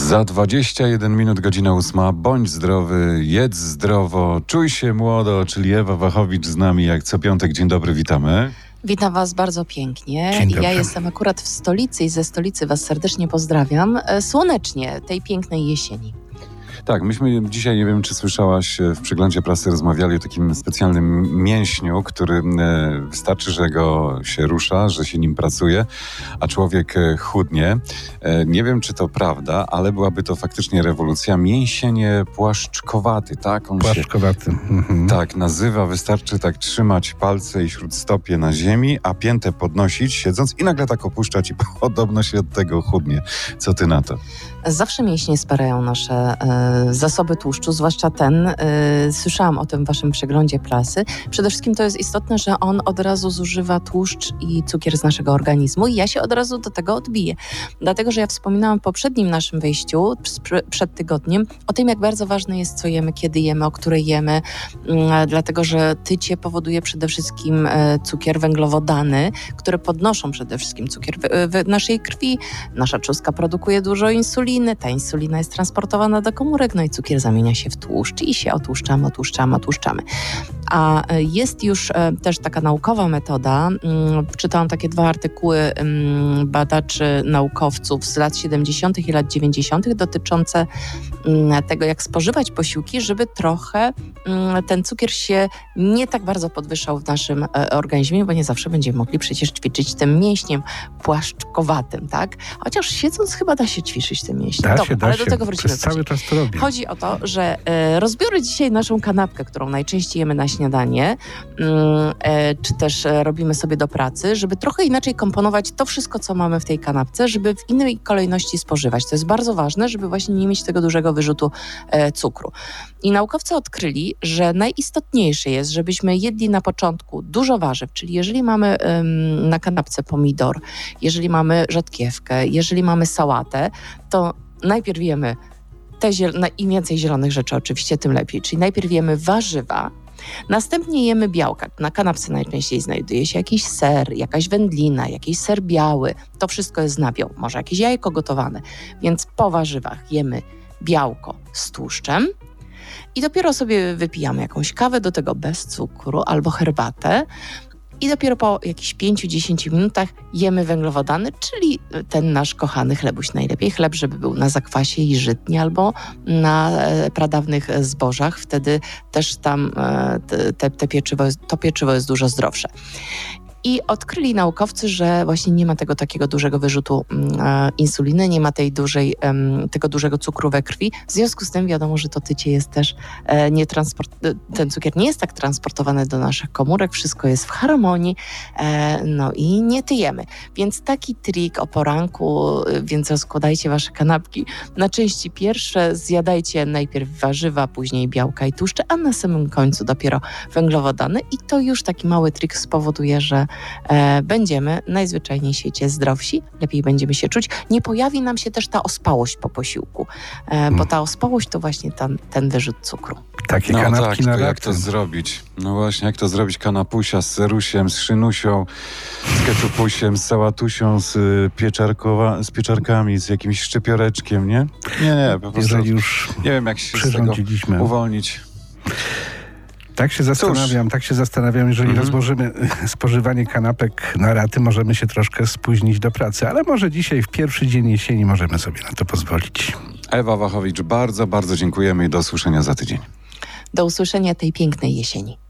Za 21 minut, godzina 8. Bądź zdrowy, jedz zdrowo, czuj się młodo, czyli Ewa Wachowicz z nami jak co piątek. Dzień dobry, witamy. Witam Was bardzo pięknie. Dzień dobry. Ja jestem akurat w stolicy i ze stolicy Was serdecznie pozdrawiam. Słonecznie tej pięknej jesieni. Tak, myśmy dzisiaj, nie wiem czy słyszałaś, w przeglądzie prasy rozmawiali o takim specjalnym mięśniu, który wystarczy, że go się rusza, że się nim pracuje, a człowiek chudnie. Nie wiem czy to prawda, ale byłaby to faktycznie rewolucja. Mięsień płaszczkowaty, tak? Płaszczkowaty. Tak, nazywa, wystarczy tak trzymać palce i śródstopie na ziemi, a piętę podnosić siedząc i nagle tak opuszczać i podobno się od tego chudnie. Co ty na to? Zawsze mięśnie sparają nasze zasoby tłuszczu, zwłaszcza ten. Słyszałam o tym w waszym przeglądzie prasy. Przede wszystkim to jest istotne, że on od razu zużywa tłuszcz i cukier z naszego organizmu i ja się od razu do tego odbiję. Dlatego, że ja wspominałam w poprzednim naszym wejściu, przed tygodniem, o tym, jak bardzo ważne jest, co jemy, kiedy jemy, o której jemy, dlatego, że tycie powoduje przede wszystkim cukier, węglowodany, które podnoszą przede wszystkim cukier w naszej krwi. Nasza trzustka produkuje dużo insuliny, ta insulina jest transportowana do komórek, no i cukier zamienia się w tłuszcz i się otłuszczamy. A jest już też taka naukowa metoda, czytałam takie 2 artykuły badaczy, naukowców z lat 70. i lat 90. dotyczące tego, jak spożywać posiłki, żeby trochę ten cukier się nie tak bardzo podwyższał w naszym organizmie, bo nie zawsze będziemy mogli przecież ćwiczyć tym mięśniem płaszczkowatym, tak? Chociaż siedząc chyba da się ćwiczyć tym mięśniem. Da się. Do tego wrócimy. Przez cały czas to robię. Chodzi o to, że rozbiorę dzisiaj naszą kanapkę, którą najczęściej jemy na śniadanie, czy też robimy sobie do pracy, żeby trochę inaczej komponować to wszystko, co mamy w tej kanapce, żeby w innej kolejności spożywać. To jest bardzo ważne, żeby właśnie nie mieć tego dużego wyrzutu cukru. I naukowcy odkryli, że najistotniejsze jest, żebyśmy jedli na początku dużo warzyw, czyli jeżeli mamy na kanapce pomidor, jeżeli mamy rzodkiewkę, jeżeli mamy sałatę, to najpierw jemy im więcej zielonych rzeczy oczywiście, tym lepiej. Czyli najpierw jemy warzywa, następnie jemy białka. Na kanapce najczęściej znajduje się jakiś ser, jakaś wędlina, jakiś ser biały. To wszystko jest z nabiał, może jakieś jajko gotowane. Więc po warzywach jemy białko z tłuszczem i dopiero sobie wypijamy jakąś kawę, do tego bez cukru albo herbatę. I dopiero po jakichś 5-10 minutach jemy węglowodany, czyli ten nasz kochany chlebuś. Najlepiej chleb, żeby był na zakwasie i żytni albo na pradawnych zbożach. Wtedy też tam to pieczywo jest dużo zdrowsze. I odkryli naukowcy, że właśnie nie ma tego takiego dużego wyrzutu insuliny, nie ma tego dużego cukru we krwi. W związku z tym wiadomo, że to tycie jest też ten cukier nie jest tak transportowany do naszych komórek, wszystko jest w harmonii, no i nie tyjemy. Więc taki trik o poranku, więc rozkładajcie wasze kanapki na części pierwsze, zjadajcie najpierw warzywa, później białka i tłuszcze, a na samym końcu dopiero węglowodany i to już taki mały trik spowoduje, że będziemy najzwyczajniej w świecie zdrowsi, lepiej będziemy się czuć. Nie pojawi nam się też ta ospałość po posiłku, bo ta ospałość to właśnie ten wyrzut cukru. Takie kanapki na jak to zrobić? No właśnie, jak to zrobić? Kanapusia z serusiem, z szynusią, z keczupusiem, z sałatusią, z pieczarkami, z jakimś szczypioreczkiem, nie? Nie, po prostu już nie wiem, jak się z tego uwolnić. Tak się zastanawiam, jeżeli rozłożymy spożywanie kanapek na raty, możemy się troszkę spóźnić do pracy, ale może dzisiaj w pierwszy dzień jesieni możemy sobie na to pozwolić. Ewa Wachowicz, bardzo, bardzo dziękujemy i do usłyszenia za tydzień. Do usłyszenia tej pięknej jesieni.